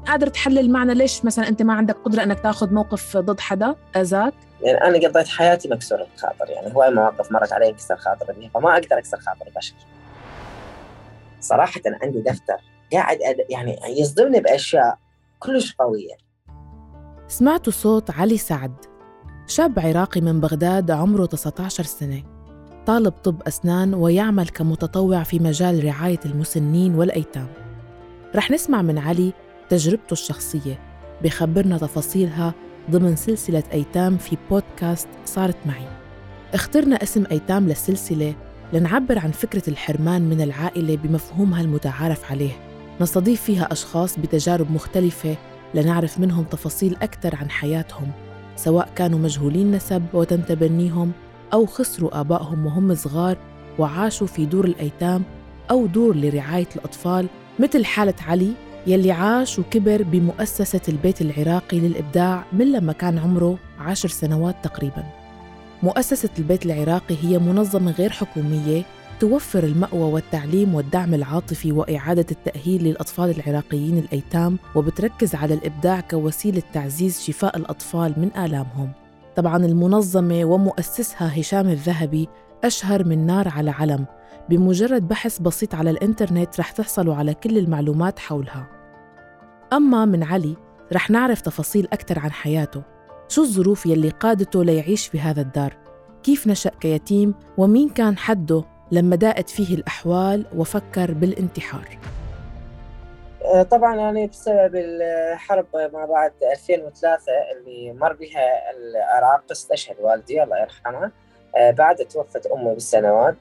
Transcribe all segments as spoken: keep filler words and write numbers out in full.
قادر تحلل معنا ليش مثلا أنت ما عندك قدرة أنك تأخذ موقف ضد حدا أذاك؟ يعني أنا قضيت حياتي مكسورة الخاطر، يعني هواي مواقف مرت علي كسر خاطر بيها، فما أقدر أكسر خاطر البشر. صراحة عندي دفتر قاعد أد... يعني يصدمني بأشياء كلش قوية. سمعتوا صوت علي سعد، شاب عراقي من بغداد عمره تسعة عشر سنة، طالب طب أسنان ويعمل كمتطوع في مجال رعاية المسنين والأيتام. رح نسمع من علي تجربته الشخصية، بخبرنا تفاصيلها ضمن سلسلة أيتام في بودكاست صارت معي. اخترنا اسم أيتام للسلسلة لنعبر عن فكرة الحرمان من العائلة بمفهومها المتعارف عليه، نستضيف فيها أشخاص بتجارب مختلفة لنعرف منهم تفاصيل أكثر عن حياتهم، سواء كانوا مجهولين نسب وتم تبنيهم أو خسروا آبائهم وهم صغار وعاشوا في دور الأيتام أو دور لرعاية الأطفال، مثل حالة علي يلي عاش وكبر بمؤسسة البيت العراقي للإبداع من لما كان عمره عشر سنوات تقريباً. مؤسسة البيت العراقي هي منظمة غير حكومية توفر المأوى والتعليم والدعم العاطفي وإعادة التأهيل للأطفال العراقيين الأيتام، وبتركز على الإبداع كوسيلة تعزيز شفاء الأطفال من آلامهم. طبعاً المنظمة ومؤسسها هشام الذهبي أشهر من نار على علم، بمجرد بحث بسيط على الإنترنت رح تحصلوا على كل المعلومات حولها. أما من علي رح نعرف تفاصيل أكثر عن حياته، شو الظروف يلي قادته ليعيش في هذا الدار، كيف نشأ كيتيم، ومين كان حده لما ضاقت فيه الأحوال وفكر بالانتحار. طبعا يعني بسبب الحرب ما بعد ألفين وثلاثة اللي مر بها العراق استشهد والدي الله يرحمه. بعد توفت أمي بالسنوات،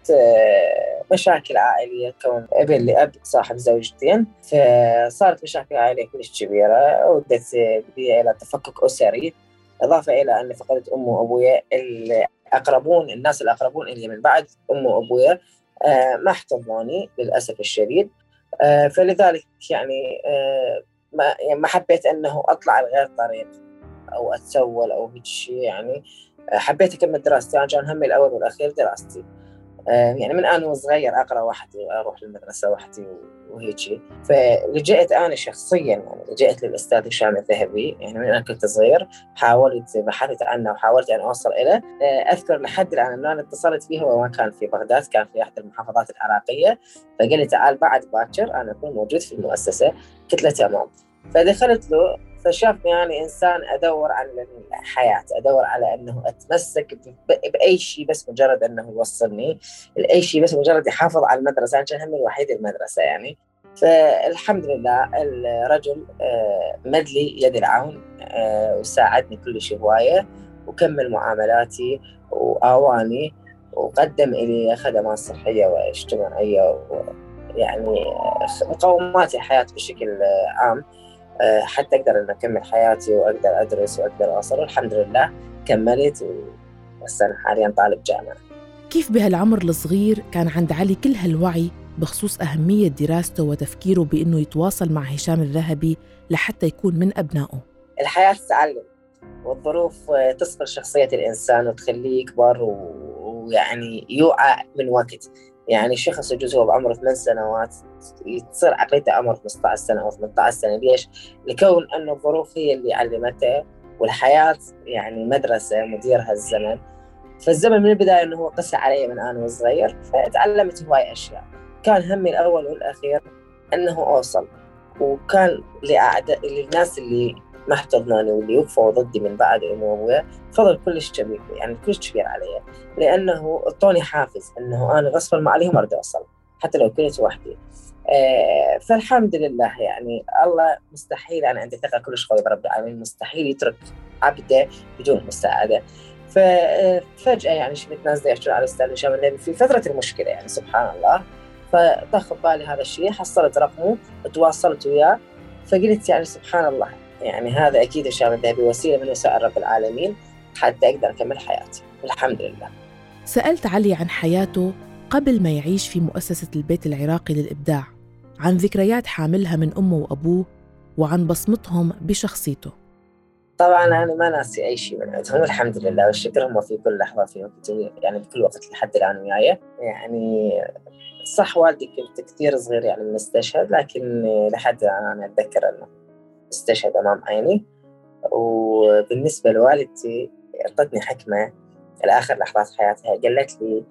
مشاكل عائلية، كون ابن لأب صاحب زوجتين، فصارت مشاكل عائلية كلش كبيرة ودت بي إلى تفكك أسري، إضافة إلى أن فقدت أمي وأبويا الأقربون، الناس الأقربون اللي من بعد أمي وأبويا ما احتضنوني للأسف الشديد. فلذلك يعني ما يعني ما حبيت أنه أطلع لغير طريق أو أتسول أو هيك شيء، يعني حبيت أكمل دراستي. أنا كان همي الأول والأخير دراستي، يعني من أنا وصغير أقرأ وحدي وأروح للمدرسة وحدي وهيك شيء. فلجأت أنا شخصيا يعني لجأت للأستاذ هشام الذهبي، يعني من أنا كنت صغير حاولت بحثت عنه وحاولت أن أوصل إليه. أذكر لحد الآن أنه أنا اتصلت فيه وما كان في بغداد، كان في أحد المحافظات العراقية، فقال لي تعال بعد باكر أنا أكون موجود في المؤسسة. قلت له تمام. فدخلت له، فشافني يعني إنسان أدور على الحياة، أدور على أنه أتمسك بأي شيء بس مجرد أنه يوصلني لأي شيء، بس مجرد يحافظ على المدرسة. أنا كان همي الوحيد المدرسة يعني. فالحمد لله الرجل مد لي يد العون وساعدني كل شيء هواية، وكمل معاملاتي وآواني وقدم لي خدمات صحية واجتماعية ويعني مقومات الحياة بشكل عام، حتى أقدر أن أكمل حياتي وأقدر أدرس وأقدر أوصل. والحمد لله كملت وأنا حاليا طالب جامعة. كيف بهالعمر الصغير كان عند علي كل هالوعي بخصوص أهمية دراسته وتفكيره بأنه يتواصل مع هشام الذهبي لحتى يكون من أبنائه؟ الحياة تعلم، والظروف تصقل شخصية الإنسان وتخليه يكبر ويعني يوعى من وقت. يعني شخص يجوز هو بعمره ثمان سنوات تصير عقليته عمره خمسة عشر سنة أو ثمانية عشر سنة. ليش؟ لكون أنه الظروف هي اللي علمته، والحياة يعني مدرسة مديرها الزمن. فالزمن من البداية أنه هو قسى علي من أنا وصغير، فتعلمت هواي أشياء. كان همي الأول والأخير أنه أوصل، وكان لأعداء للناس اللي ما احتضنوني واللي وقفوا ضدي من بعد أمي وأبويا فضل كلش كبير، يعني كلش كبير علي، لأنه اعطوني حافز أنه أنا غصبا ما عليهم أريد أوصل حتى لو كنت وحدي. آه فالحمد لله يعني الله مستحيل، أنا عندي ثقة كلش قوية برب العالمين، مستحيل يترك عبده بدون مساعدة. ففجأة يعني شفت ناس يحجون على أستاذ هشام الذهبي في فترة المشكلة، يعني سبحان الله، فطخ بالي هذا الشيء، حصلت رقمه وتواصلت وياه، فقلت يعني سبحان الله، يعني هذا أكيد هشام الذهبي وسيلة من وسائل رب العالمين حتى أقدر أكمل حياتي والحمد لله. سألت علي عن حياته قبل ما يعيش في مؤسسة البيت العراقي للإبداع، عن ذكريات حاملها من أمه وأبوه، وعن بصمتهم بشخصيته. طبعاً أنا ما ناسي أي شيء من عندهم الحمد لله والشكر، هم في كل لحظة فيهم يعني بكل وقت لحد الآن وياي. يعني صح والدي كنت كثير صغير يعني من استشهد، لكن لحد الآن أنا أتذكر أنه استشهد أمام عيني. وبالنسبة لوالدتي أعطتني حكمة لآخر لحظات حياتها، قالت لي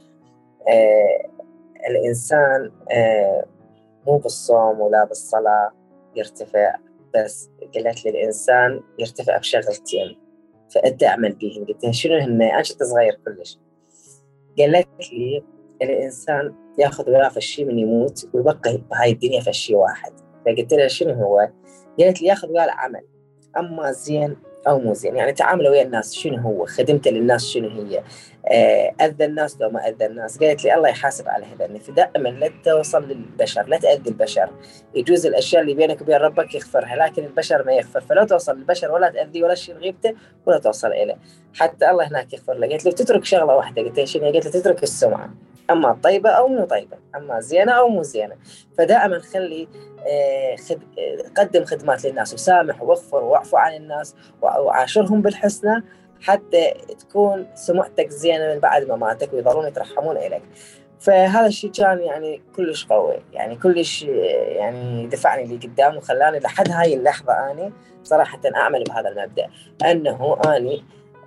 آه الإنسان آه مو بالصوم ولا بالصلاة يرتفع، بس قالت لي الإنسان يرتفع بشغلتين فأنت أعمل بيهم. قلت لها شنو هن؟ أنا كنت صغير كلش. قالت لي الإنسان ياخذ وياه فشي من يموت ويبقى بهاي الدنيا فشي واحد. فقلت لها شنو هو؟ قالت لي ياخذ وياه العمل، أما زين أو مو زين، يعني تعامل ويا الناس شنو هو، خدمته للناس شنو هي، أذى الناس لو ما أذى الناس. قالت لي الله يحاسب على هذا، فدائما لا توصل للبشر، لا تأذي البشر. يجوز الأشياء اللي بينك وبين ربك يغفرها، لكن البشر ما يغفر، فلا توصل للبشر ولا تأذي ولا شيء غيبته ولا توصل إليه حتى الله هناك يغفر له. قالت لي تترك شغلة واحدة. قلت لها شنو؟ قالت لي تترك السمعة، أما طيبة أو مو طيبة، أما زينة أو مو زينة. فدائما خلي خد... قدم خدمات للناس، وسامح واغفر واعفو عن الناس وعاشرهم بالحسنى حتى تكون سمعتك زينة من بعد مماتك ويظلون يترحمون إليك. فهذا الشيء كان يعني كلش قوي، يعني كلش يعني دفعني لي قدام وخلاني لحد هاي اللحظة أنا صراحة أعمل بهذا المبدأ، أنه أنا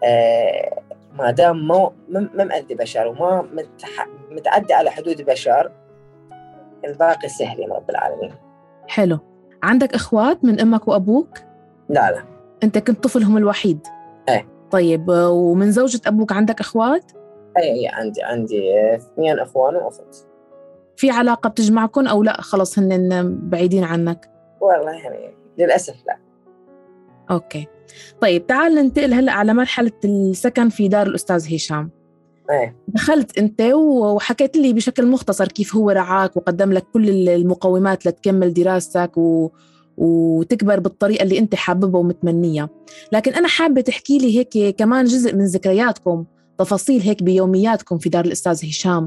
آه ما دام ما ما مأذي بشر وما متح... متعدي على حدود بشر، الباقي سهل يا رب العالمين. حلو. عندك إخوات من أمك وأبوك؟ لا لا. أنت كنت طفلهم الوحيد؟ ايه. طيب ومن زوجة أبوك عندك إخوات؟ ايه عندي عندي اثنين أخوان وأخت. في علاقة بتجمعكم أو لا خلص هن بعيدين عنك؟ والله يعني للأسف لا. أوكي طيب تعال ننتقل هلأ على مرحلة السكن في دار الأستاذ هشام. ايه. دخلت أنت وحكيت لي بشكل مختصر كيف هو رعاك وقدم لك كل المقومات لتكمل دراستك و... وتكبر بالطريقة اللي أنت حاببها ومتمنية. لكن أنا حابة تحكي لي هيك كمان جزء من ذكرياتكم، تفاصيل هيك بيومياتكم في دار الأستاذ هشام،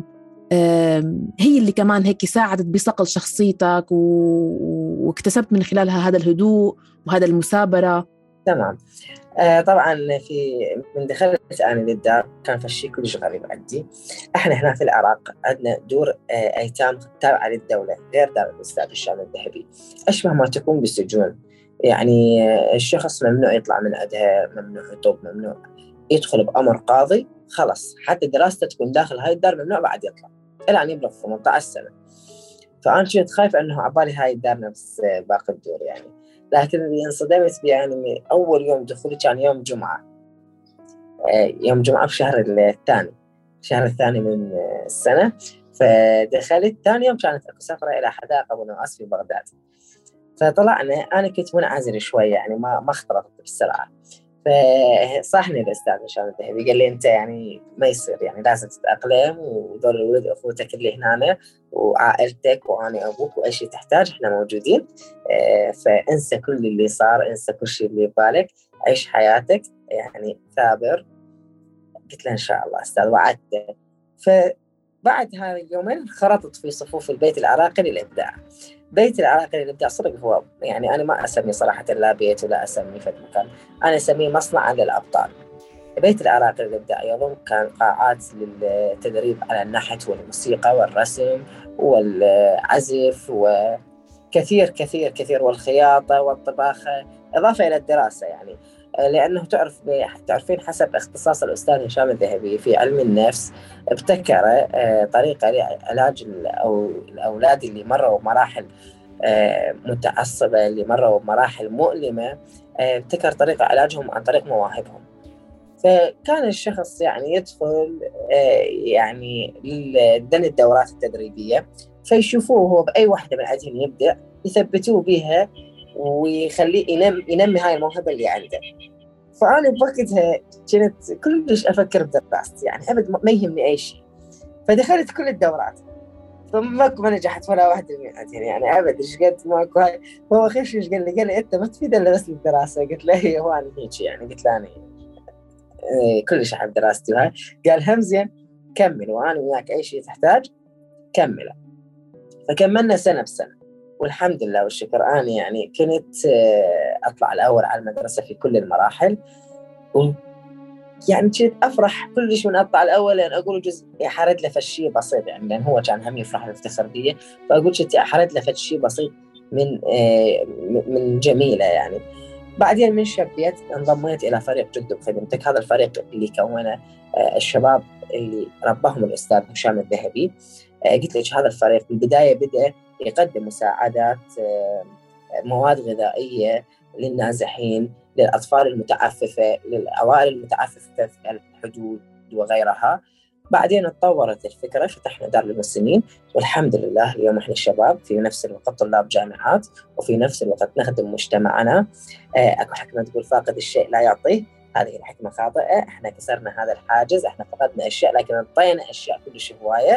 هي اللي كمان هيك ساعدت بصقل شخصيتك و... واكتسبت من خلالها هذا الهدوء وهذا المثابرة. تمام. آه طبعا في من دخلت أنا للدار كان في الشيء كلش غريب عندي. احنا هنا في العراق عندنا دور آه أيتام تابعة للدولة غير دار الأستاذ هشام الذهبي، أشبه ما تكون بالسجون. يعني آه الشخص ممنوع يطلع من عندها، ممنوع يطب، ممنوع يدخل بأمر قاضي، خلص حتى دراسته تكون داخل هاي الدار ممنوع بعد يطلع إلى أن يبلغ ثمانية عشر سنة. فأنا كنت خايف أنه عبالي هاي الدار نفس باقي الدور يعني. لكن اللي انصدمت بيه يعني من أول يوم دخولي كان يوم جمعة، يوم جمعة في شهر الثاني، شهر الثاني من السنة. فدخلت ثاني يوم كانت أكو سفرة إلى حدائق أبو نواس في بغداد. فطلعنا، أنا كنت منعزل شوية يعني ما ما اختلطت بالسرعة. فصاحني الأستاذ هشام الذهبي قال لي أنت يعني ما يصير، يعني لازم تتأقلم، ودول الولد أخوتك اللي هنا وعائلتك وأنا أبوك وأي شيء تحتاج إحنا موجودين. فانسى كل اللي صار، انسى كل شيء اللي ببالك، عيش حياتك يعني ثابر. قلت له إن شاء الله أستاذ وعدته. فبعد هذا اليومين انخرطت في صفوف البيت العراقي للإبداع. بيت العراقي للإبداع صدق هو يعني أنا ما أسمي صراحة لا بيت ولا أسمي في مكان، أنا أسميه مصنع للأبطال. بيت العراقي للإبداع يضم كان قاعات للتدريب على النحت والموسيقى والرسم والعزف وكثير كثير كثير والخياطة والطباخة، إضافة إلى الدراسة يعني. لأنه تعرف تعرفين حسب اختصاص الأستاذ هشام الذهبي في علم النفس، ابتكر طريقة لعلاج أو الأولاد اللي مروا بمراحل متعصبة، اللي مروا بمراحل مؤلمة، ابتكر طريقة علاجهم عن طريق مواهبهم. فكان الشخص يعني يدخل يعني لدن الدورات التدريبية فيشوفوه هو بأي واحدة من عندهم يبدأ، يثبتوه بها ويخليه ينمي, ينمي هاي الموهبة اللي عنده. فأنا بوقتها كنت كلش أفكر بدراستي يعني أبد ما يهمني أي شيء. فدخلت كل الدورات فماكو ما نجحت ولا واحدة من عندهم يعني أبد. إيش قد ماكو هاي. هو خش إيش قال لي قال لي أنت ما تفيد إلا بس الدراسة. قلت له هي هو أنا هيك يعني. قلت له أنا كلش أحب دراستي وهاي. قال هم زين كمل وأنا وياك أي شيء تحتاج كمله. فكملنا سنة بسنة والحمد لله والشكر. أنا يعني كنت أطلع الأول على المدرسة في كل المراحل، يعني كنت أفرح كلش من أطلع الأول، لأن أقول جزء أحرد له فشي بسيط يعني، لأن هو كان هم يفرح ويفتخر بيه. فأقول كنت أحرد له فشي بسيط من من جميلة يعني. بعدين من شبيت انضميت إلى فريق جد بخدمتك. هذا الفريق اللي كونه الشباب اللي ربهم الأستاذ هشام الذهبي. قلت لك هذا الفريق بالبداية بدأ يقدم مساعدات مواد غذائية للنازحين، للأطفال المتعففة، للأوائل المتعففة في الحدود وغيرها. بعدين اتطورت الفكرة، فتحنا دار للمسنين، والحمد لله اليوم احنا الشباب في نفس الوقت طلاب جامعات، وفي نفس الوقت نخدم مجتمعنا. اكو حكمة تقول فاقد الشيء لا يعطيه، هذه الحكمة خاطئة. احنا كسرنا هذا الحاجز، احنا فقدنا اشياء لكن انطينا اشياء كلش هواية.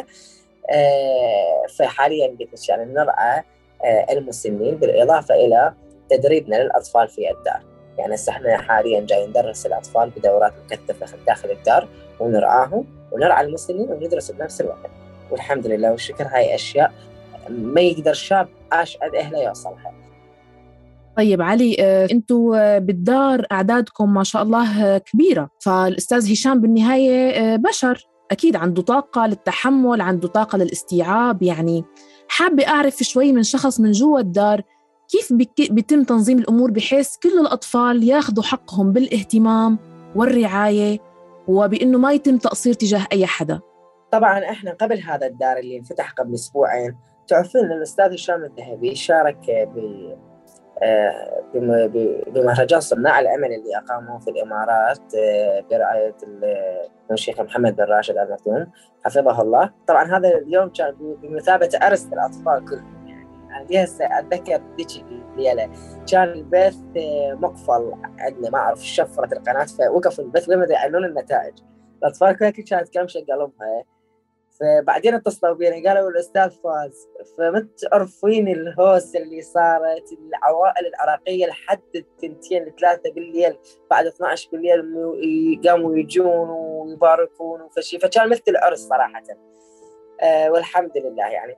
فحاليا قلت يعني نرعى المسنين بالإضافة إلى تدريبنا للأطفال في الدار. يعني احنا حاليا جاي ندرس الأطفال بدورات مكثفة داخل الدار، ونرعاهم ونرعى المسنين وندرس بنفس الوقت. والحمد لله والشكر، هاي أشياء ما يقدر شاب عاش قد أهله يوصلها. طيب علي، أنتوا بالدار أعدادكم ما شاء الله كبيرة، فالأستاذ هشام بالنهاية بشر، أكيد عنده طاقة للتحمل، عنده طاقة للاستيعاب. يعني حابة أعرف شوي من شخص من جوا الدار كيف بيتم تنظيم الأمور بحيث كل الأطفال ياخدوا حقهم بالاهتمام والرعاية، وبأنه ما يتم تقصير تجاه أي حدا. طبعا احنا قبل هذا الدار اللي انفتح قبل أسبوعين، تعرفين أن الأستاذ هشام الذهبي شارك ب بمهرجان صناع الأمل اللي أقاموه في الإمارات برعاية الشيخ محمد بن راشد آل مكتوم حفظه الله. طبعا هذا اليوم كان بمثابة عرس الأطفال كلهم. يعني هسه أتذكر ذيك الليلة كان البث مقفل عندنا، ما أعرف شفرة القناة فوقف البث لما يعلنون النتائج. الأطفال كلها كانت كامشة قلبها. فبعدين اتصلوا بينا قالوا الأستاذ فاز. فما تعرفين الهوس اللي صارت، العوائل العراقية لحد التنتين لثلاثة بالليل بعد اثنا عشر بالليل قاموا يجون ويباركون وفشي، فكان مثل العرس صراحة. آه والحمد لله يعني.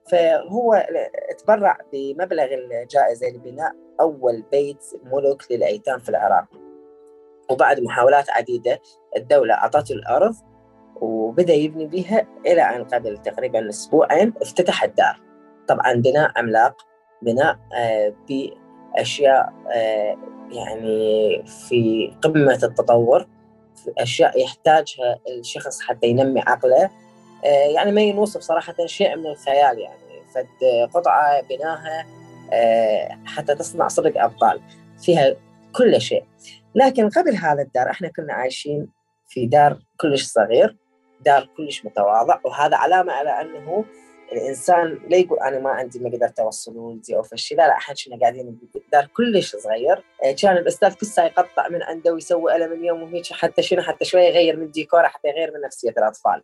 فهو تبرع بمبلغ الجائزة لبناء أول بيت ملك للأيتام في العراق، وبعد محاولات عديدة الدولة أعطته الأرض وبدأ يبني بها إلى أن قبل تقريباً أسبوعين افتتح الدار. طبعاً بناء عملاق، بناء آه بأشياء آه يعني في قمة التطور، في أشياء يحتاجها الشخص حتى ينمي عقله. آه يعني ما ينوصف صراحة، شيء من الخيال. يعني فد قطعة بناها آه حتى تصنع صدق أبطال، فيها كل شيء. لكن قبل هذا الدار احنا كنا عايشين في دار كلش صغير، دار كلش متواضع، وهذا علامة على أنه الإنسان لا يقول أنا ما عندي ما قدرت أوصل ولدي أو فشي. لا لا، إحنا كنا قاعدين بدار كلش صغير. كان الأستاذ كل ساعة يقطع من عنده ويسوي ألمنيوم وهيك حتى شنو حتى شوية يغير من الديكور حتى يغير من نفسية الأطفال.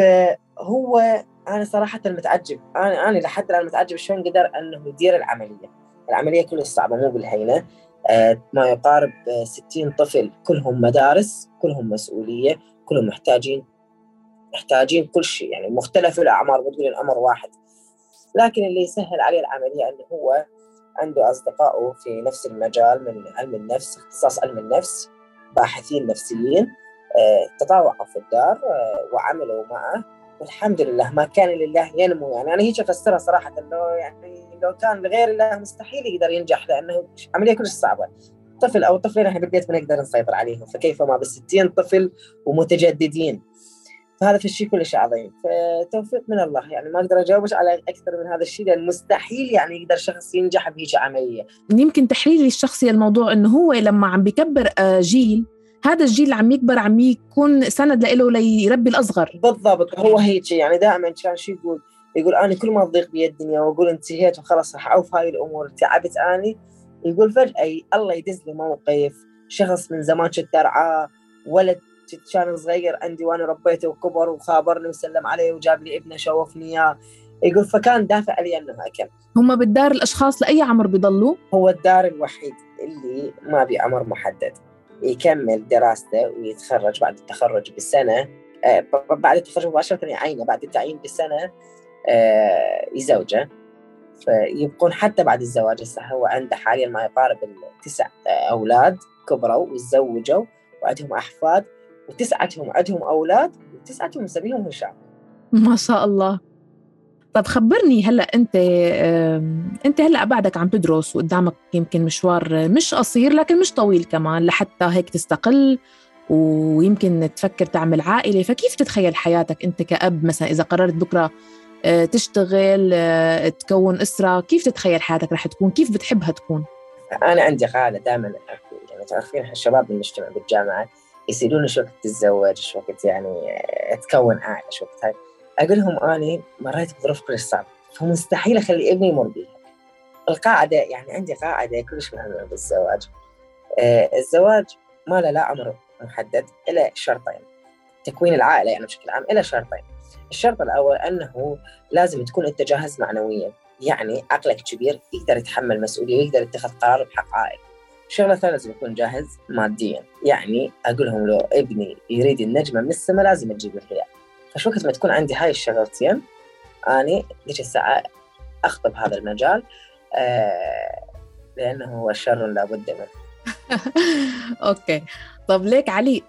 فهو أنا صراحة متعجب، أنا أنا لحد الآن متعجب شلون قدر أنه يدير العملية. العملية كلش صعبة مو بالهينة. ما يقارب ستين طفل، كلهم مدارس، كلهم مسؤولية، كلهم محتاجين محتاجين كل شيء، يعني مختلف الأعمار، بتقول الأمر واحد. لكن اللي يسهل عليه العملية أنه هو عنده أصدقائه في نفس المجال من علم النفس، اختصاص علم النفس، باحثين نفسيين، تطاوعوا في الدار وعملوا معه، والحمد لله ما كان لله ينمو. يعني أنا هيك أفسرها صراحة، لو يعني لو كان لغير الله مستحيل يقدر ينجح، لأنه عملية كلش صعبة. طفل أو طفلين إحنا بالبيت ما نقدر نسيطر عليهم، فكيف ما بستين طفل ومتجددين. فهذا في الشيء كلش عظيم، فتوفيق من الله. يعني ما أقدر أجاوبش على أكثر من هذا الشيء، لأن مستحيل يعني يقدر شخص ينجح بهيك عملية. يمكن تحليلي الشخصي الموضوع إنه هو لما عم بيكبر جيل، هذا الجيل اللي عم يكبر عم يكون سند له ليربي الأصغر. بالضبط، هو هيك. يعني دائما كان شيء يقول يقول أنا كل ما تضيق بي الدنيا وأقول انتهيت وخلاص راح أعوف هاي الأمور تعبت أني، يقول فجأة الله يدز لي موقف. شخص من زمان كنت أرعاه، ولد كان صغير عندي وأنا ربيته وكبر وخابرني وسلم عليه وجاب لي ابنه شوفني إياه، يقول فكان دافع لي أنه أكل. هم بالدار الأشخاص لأي عمر بيضلوا؟ هو الدار الوحيد اللي ما بعمر محدد، يكمل دراسته ويتخرج بعد التخرج بسنة، آه بعد التخرج مباشرة يعينه، بعد التعيين بسنة آه يزوجه، فيبقون حتى بعد الزواج. هو عنده حاليا ما يقارب التسع أولاد كبروا وتزوجوا وعندهم أحفاد، وتسعتهم عندهم أولاد وتسعتهم مسميهم هشام. ما شاء الله. طب خبرني هلأ أنت أنت هلأ بعدك عم تدرس وقدامك يمكن مشوار مش قصير لكن مش طويل كمان لحتى هيك تستقل ويمكن تفكر تعمل عائلة. فكيف تتخيل حياتك أنت كأب مثلا إذا قررت بكرة تشتغل تكون أسرة؟ كيف تتخيل حياتك رح تكون؟ كيف بتحبها تكون؟ أنا عندي قاعدة دائما يعني تعرفين الشباب بالمجتمع بالجامعة يسألوني شو وقت تتزوج، شو وقت يعني تكون عائلة، شو وقت هاي. أقول لهم أنا مريت بظروف كلش صعبة فمستحيل أخلي ابني يمر بيها. القاعدة يعني عندي قاعدة كلش مهمة بالزواج. آه الزواج ما له لا عمر محدد إلا شرطين، تكوين العائلة يعني بشكل عام إلى شرطين. الشرط الأول أنه لازم تكون أنت جاهز معنوياً، يعني عقلك كبير يقدر يتحمل مسؤولية ويقدر يتخذ قرار بحق عائلة. الشغلة الثانية لازم يكون جاهز مادياً، يعني أقول لهم لو ابني يريد النجمة من السماء لازم تجيب الريال. فشو وقت ما تكون عندي هاي الشغلتين أنا ديك الساعة أخطب هذا المجال، آه لأنه هو شر لا بد منه. أوكي. طب ليك علي،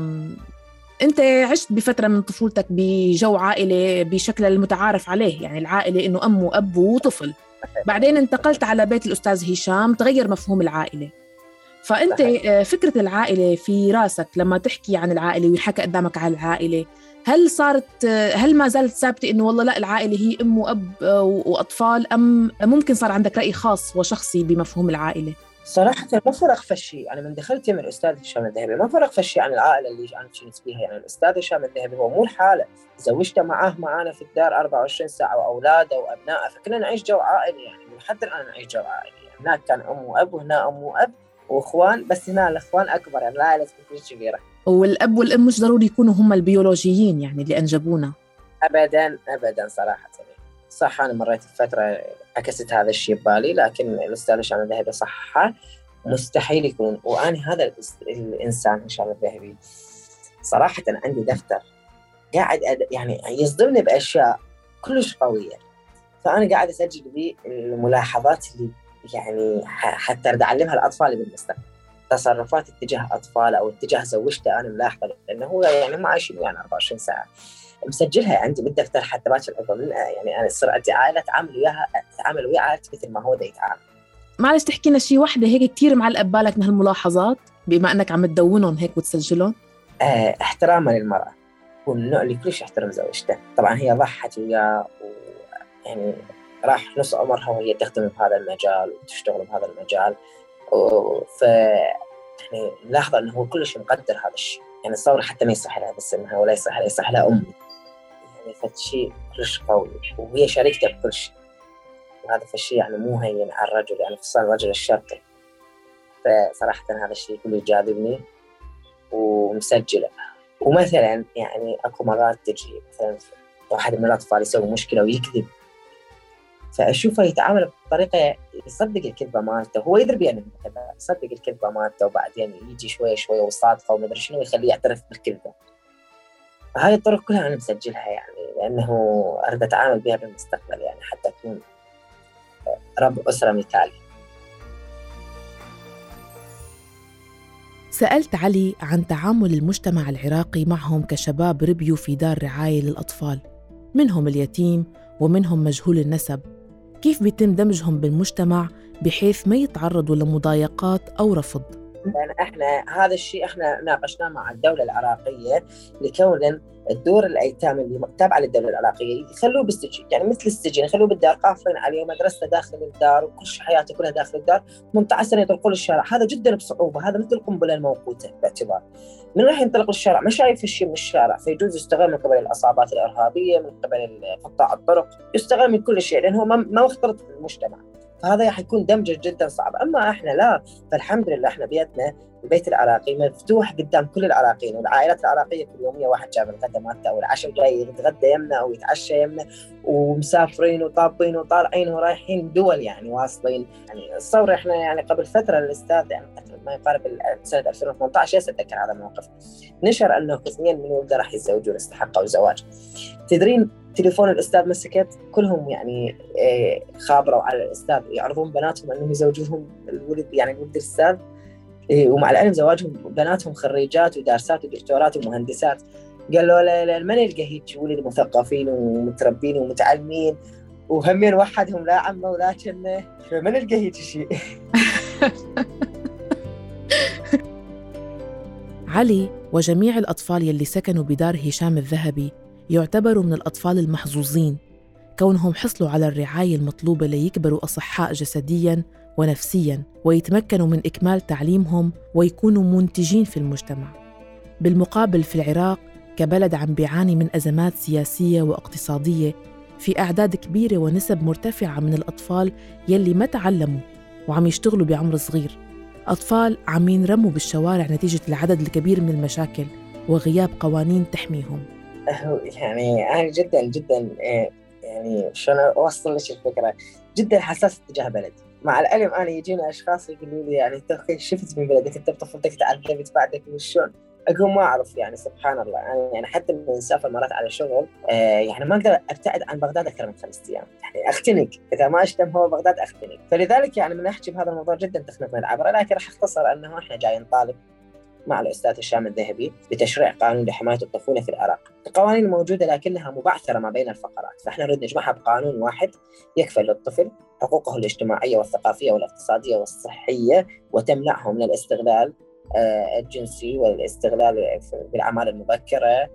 أنت عشت بفترة من طفولتك بجو عائلة بشكل المتعارف عليه، يعني العائلة إنه أم وأب وطفل. بعدين انتقلت على بيت الأستاذ هشام، تغير مفهوم العائلة. فأنت فكرة العائلة في راسك لما تحكي عن العائلة ويحكى قدامك عن العائلة، هل صارت هل ما زالت ثابتة إنه والله لا العائلة هي أم وأب وأطفال، أم ممكن صار عندك رأي خاص وشخصي بمفهوم العائلة؟ صراحة ما فرق فشي، يعني من دخلت من الأستاذ هشام الذهبي ما فرق فشي عن العائلة اللي أنا كنت فيها. يعني الأستاذ هشام الذهبي هو مو الحالة، زوجته معاه معانا في الدار أربعة وعشرين ساعة وأولاده وأبنائه، فكنا نعيش جو عائلي. يعني لحد الآن نعيش جو عائلي. يعني هناك كان أم وأب وهنا أم وأب وإخوان، بس هنا الإخوان أكبر، يعني العائلة تكون كبيرة. والأب والأم مش ضروري يكونوا هم البيولوجيين يعني اللي أنجبونا. أبداً أبداً صراحة. صح أنا مريت فترة عكست هذا الشيء ببالي، لكن الأستاذ هشام الذهبي صح مستحيل يكون. وأنا هذا الإنسان هشام الذهبي صراحة عندي دفتر قاعد يعني يصدمني بأشياء كلش قوية، فأنا قاعد أسجل به الملاحظات اللي يعني حتى أرد أعلمها الأطفال بالمستقبل. تصرفات اتجاه أطفال أو اتجاه زوجته أنا ملاحظة، لأنه هو يعني هم عايشين يعني أربعة وعشرين ساعة مسجلها عندي بالدفتر حتى باكر أقول يعني أنا صرت عندي عائلة أتعامل وياها أتعامل ويا عائلتي مثل ما هو دا يتعامل. معلش تحكي لنا شيء واحدة هيك كتير معلق ببالك من هالملاحظات بما أنك عم تدونهم هيك وتسجلهم؟ اه احتراما للمرأة، والنوع اللي كلش يحترم زوجته. طبعا هي ضحت وياه ويعني راح نص عمرها وهي تخدم بهذا المجال وتشتغل بهذا المجال، ف يعني لاحظة أنه هو كلش مقدر هذا الشيء. يعني الصورة حتى ما يصح لها بس إنها ولا يصح لها يصح لها أمي، يعني فالشيء كلش قوي وهي شاركته بكل شيء. وهذا الشيء يعني مو هين على الرجل، يعني خصوصا الرجل الشرقي. فصراحة هذا الشيء كله جاذبني ومسجله. ومثلا يعني أكو مرات تجي مثلا واحد من الأطفال يسوي مشكلة ويكذب، فأشوفه يتعامل بطريقة يصدق الكذبة مالته، هو يدري بأنه كذا يصدق الكذبة مالته، وبعدين يجي شوي شوي وصادقه وما أدري شنو يخليه يعترف بالكذبة. فهاي الطرق كلها أنا مسجلها يعني لأنه أريد أتعامل بها بالمستقبل، يعني حتى أكون رب أسرة مثالي. سألت علي عن تعامل المجتمع العراقي معهم كشباب ربيوا في دار رعاية للأطفال، منهم اليتيم ومنهم مجهول النسب، كيف بيتم دمجهم بالمجتمع بحيث ما يتعرضوا لمضايقات أو رفض؟ يعني احنا هذا الشيء احنا ناقشناه مع الدولة العراقية لكون الدور الأيتام اللي تابعة للدولة العراقية يخلوه بالسجن، يعني مثل السجن يخلوه بالدار قافلين عليه ومدرسته داخل الدار وكل حياته كلها داخل الدار، ثمانية عشر سنة يطلقوا للشارع. هذا جدا بصعوبة، هذا مثل القنبلة الموقوتة باعتبار من راح ينطلق للشارع ما شايف الشيء من الشارع، فيجوز يستغل من قبل العصابات الإرهابية، من قبل قطاع الطرق، يستغل من كل شيء لأنه ما ما مختلط بالمجتمع. فهذا حيكون دمج جدا صعب. أما إحنا لا، فالحمد لله إحنا بيتنا البيت العراقي مفتوح قدام كل العراقيين والعائلات العراقية. كل يومية واحد جاب الغداء مالته أو العشاء جاي يتغدى يمنا أو يتعشى يمنا، ومسافرين وطابين وطالعين ورايحين دول يعني واصلين. يعني الصورة إحنا يعني قبل فترة الأستاذ يعني ما يقارب سنة ألفين وثمانية عشر أتذكر هذا الموقف نشر أنه اثنين من ولده راح يتزوجون استحقوا الزواج. تدرين تليفون الأستاذ مسكت كلهم يعني خابروا على الأستاذ يعرضون بناتهم أنهم يزوجوهم الولد يعني الولد الأستاذ، ومع العلم زواجهم بناتهم خريجات ودارسات ودكتورات ومهندسات. قال له لا لا من يلقى هيك ولد مثقفين ومتربين ومتعلمين وهمين وحدهم لا عمه ولا كنه، فمن يلقى هيك شيء. علي وجميع الأطفال يلي سكنوا بدار هشام الذهبي يعتبروا من الأطفال المحظوظين، كونهم حصلوا على الرعاية المطلوبة ليكبروا أصحاء جسدياً ونفسياً ويتمكنوا من إكمال تعليمهم ويكونوا منتجين في المجتمع. بالمقابل في العراق كبلد عم بيعاني من أزمات سياسية واقتصادية، في أعداد كبيرة ونسب مرتفعة من الأطفال يلي ما تعلموا وعم يشتغلوا بعمر صغير، أطفال عم ينرموا بالشوارع نتيجة العدد الكبير من المشاكل وغياب قوانين تحميهم. يعني أنا جداً جداً يعني شلون أوصل لك الفكرة، جداً حساس تجاه بلدي. مع العلم أنا يجينا أشخاص يقولوا لي يعني أنت كيف شفت من بلدك، أنت بطفولتك تعذبت بعدك وشون؟ أقول ما أعرف يعني سبحان الله. أنا يعني حتى من نسافر مرات على شغل آه يعني ما أقدر أبتعد عن بغداد أكثر من خمسة أيام، يعني أختنق إذا ما أشتم هو بغداد أختنق. فلذلك يعني من أحكي بهذا الموضوع جدا تخنقنا العبرة، لكن راح أختصر أنه إحنا جايين نطالب مع الأستاذ هشام الذهبي بتشريع قانون لحماية الطفولة في العراق. القوانين الموجودة لكنها مبعثرة ما بين الفقرات، فإحنا نريد نجمعها بقانون واحد يكفل للطفل حقوقه الاجتماعية والثقافية والاقتصادية والصحية، وتمنعه من الاستغلال الجنسي والاستغلال بالأعمال المبكرة،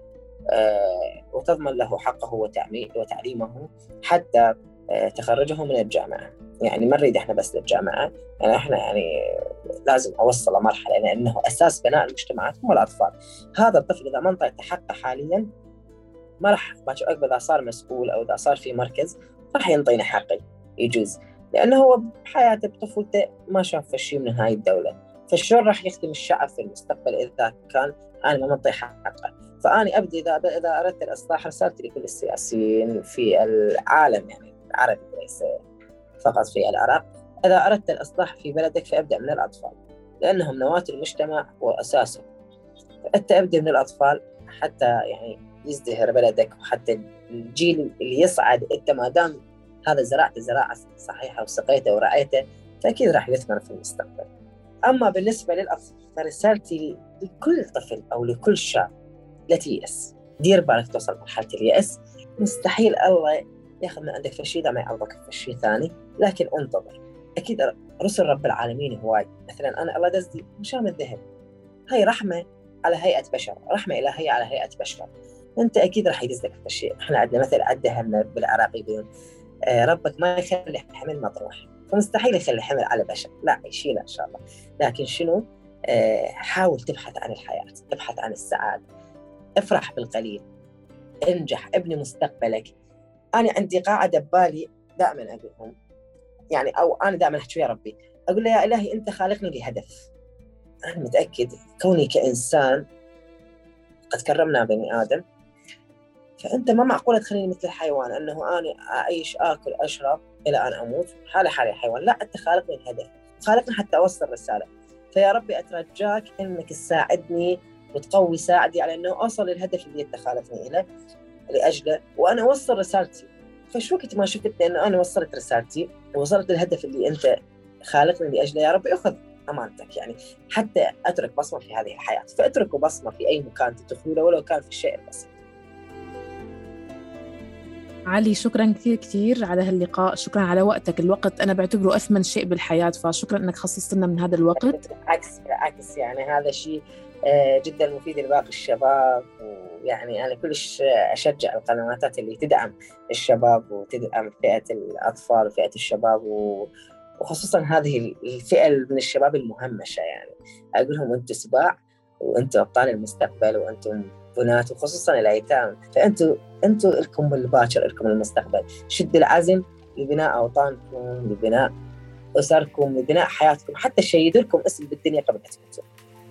وتضمن له حقه وتعليمه حتى تخرجه من الجامعة. يعني ما نريد احنا بس للجامعة، يعني احنا يعني لازم اوصل مرحلة لانه اساس بناء المجتمعات هم الاطفال. هذا الطفل اذا ما انطى حقه حاليا ما راح باكر عقب اذا صار مسؤول او اذا صار في مركز راح ينطينا حقي يجوز، لانه هو بحياته بطفولته ما شاف شيء من هاي الدولة. فالشلون راح يخدم الشعب في المستقبل اذا كان انا ما منطي حقه؟ فاني ابدي اذا اذا اردت الاصلاح رسالتي لكل السياسيين في العالم يعني العربي ليس فقط في العراق، إذا أردت الإصلاح في بلدك فأبدأ من الأطفال لأنهم نواة المجتمع وأساسه. فأنت أبدأ من الأطفال حتى يعني يزدهر بلدك وحتى الجيل اللي يصعد. أنت ما دام هذا زرعت زراعة صحيحة وسقيته ورعيته فأكيد راح يثمر في المستقبل. أما بالنسبة للأطفال فرسالتي لكل طفل أو لكل شاب لا تيأس، دير بالك توصل مرحلة اليأس. مستحيل الله ياخذ من عندك فشي إذا ما يعوضك فشي ثاني، لكن انتظر. أكيد رسل رب العالمين هواي، مثلا أنا الله دزدي هشام الذهبي، هاي رحمة على هيئة بشر، رحمة إلهية على هيئة بشر، أنت أكيد راح يدزك فشي. إحنا عندنا مثل عدها بالعراقي يقولون آه ربك ما يخلي حمل مطروح، فمستحيل يخلي حمل على بشر، لا يشيله إن شاء الله. لكن شنو؟ آه حاول تبحث عن الحياة، ابحث عن السعادة، افرح بالقليل، انجح، ابني مستقبلك. أنا عندي قاعدة ببالي دائما أقولهم، يعني أو أنا دائما أحكي يا ربي، أقول له يا إلهي أنت خالقني لهدف. أنا متأكد كوني كإنسان قد كرمنا بني آدم، فأنت ما معقولة تخليني مثل الحيوان أنه أنا أعيش آكل أشرب إلى أن أموت حالة حالة الحيوان. لا، أنت خالقني الهدف، خالقني حتى أوصل رسالة. فيا ربي أترجاك أنك تساعدني وتقوي ساعدي على أنه أوصل للهدف اللي أنت خالقني إليه لأجله، وأنا أوصل رسالتي. فشو وقت ما شفت أنه أنا وصلت رسالتي ووصلت الهدف اللي أنت خالقني لأجله، يا ربي أخذ أمانتك، يعني حتى أترك بصمة في هذه الحياة. فأتركوا بصمة في أي مكان تدخلوا ولو كان في الشيء البسيط. علي شكراً كثير كثير على هاللقاء، شكراً على وقتك. الوقت أنا بعتبره أثمن شيء بالحياة، فشكراً أنك خصصت لنا من هذا الوقت. عكس عكس يعني هذا شيء جداً مفيد لباقي الشباب، ويعني أنا كلش أشجع القنوات اللي تدعم الشباب وتدعم فئة الأطفال وفئة الشباب، وخصوصاً هذه الفئة من الشباب المهمشة. يعني أقول لهم أنتم سباع وأنتم أبطال المستقبل وأنتم بنات، وخصوصاً الأيتام، فأنتم أنتم لكم الباكر، لكم المستقبل. شد العزم لبناء أوطانكم، لبناء أسركم، لبناء حياتكم، حتى شيد لكم اسم بالدنيا قبل أن تموتوا.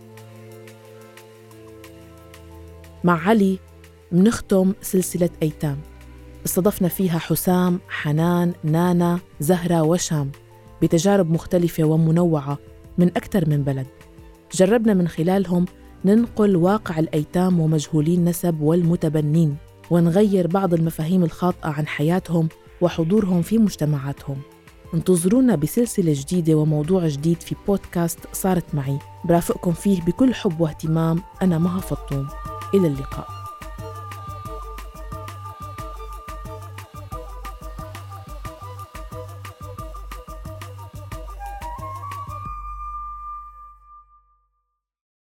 مع علي منختم سلسلة أيتام استضفنا فيها حسام، حنان، نانا، زهرة وشام بتجارب مختلفة ومنوعة من أكثر من بلد. جربنا من خلالهم ننقل واقع الأيتام ومجهولين نسب والمتبنين، ونغير بعض المفاهيم الخاطئة عن حياتهم وحضورهم في مجتمعاتهم. انتظرونا بسلسلة جديدة وموضوع جديد في بودكاست صارت معي، برافقكم فيه بكل حب واهتمام. أنا مها فطوم، إلى اللقاء.